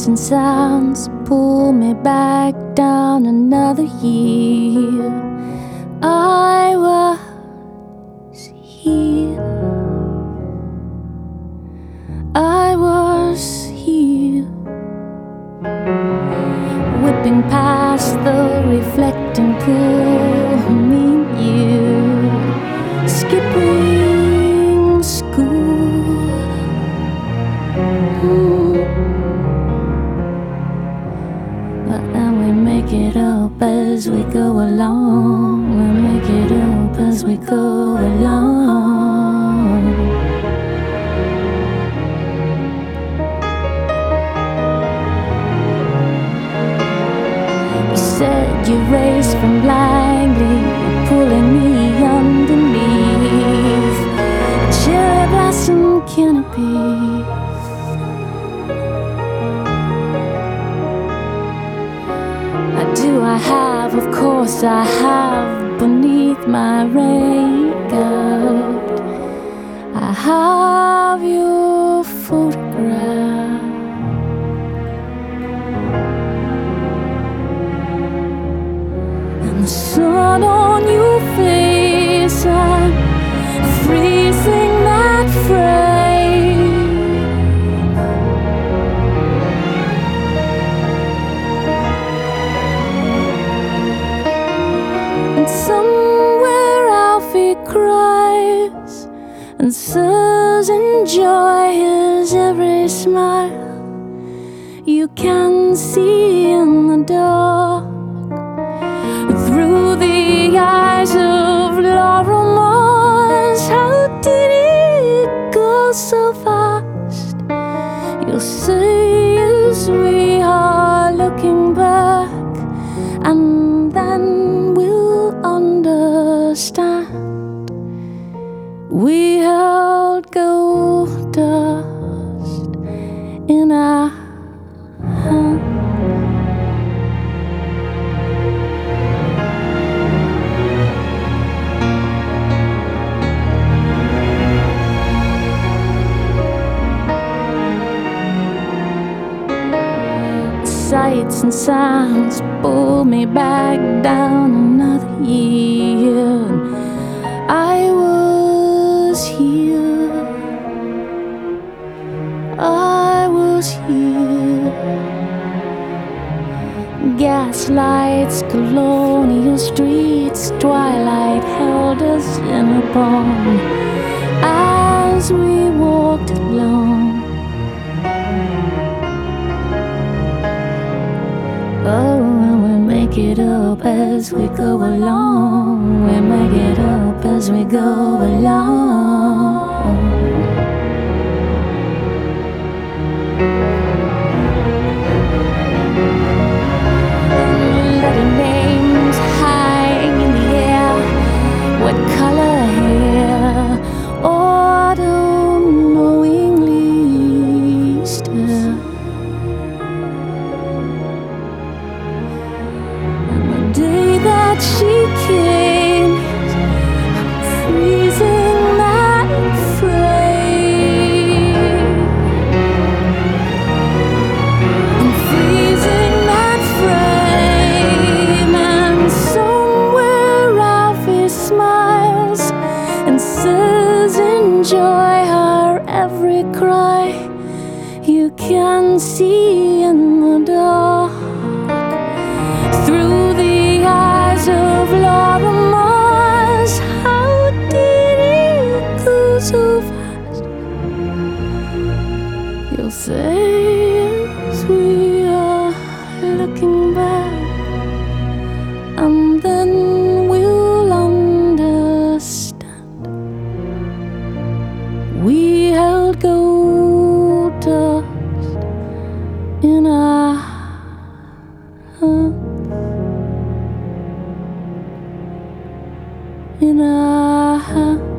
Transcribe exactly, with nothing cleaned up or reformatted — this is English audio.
Sights and sounds pull me back down another year. I was here. I was here, whipping past the reflecting pool. Me and you, skipping school. Mm. And we make it up as we go along. We make it up as we go along. You said you raised from blindly, pulling me underneath cherry blossom canopies. Do I have? Of course I have. Beneath my raincoat, I have your photograph. And the sun on your face, I'm freezing that frame. And somewhere Alfie cries and says, enjoy his every smile. You can see in the dark through the eyes of Laura Mars. How did it go so fast? You'll say as we are looking back, and then we'll understand. We held gold dust in our hand. Sights and sounds pull me back down another year. I was here. I was here. Gaslights, colonial streets, twilight held us in a bond as we walked alone. Oh, and we make it up as we go along. We make it up as we go along. Letting names hang in the air. What color hair? Autumn knowingly still. Day that she came, freezing that frame. I'm freezing that frame. And somewhere Alfie smiles and says, enjoy her every cry. You can see in the dark through the eyes of Laura Mars. How did it go so fast? You'll say as we are looking back, and then we'll understand. We held gold dust in our hands. In our hands.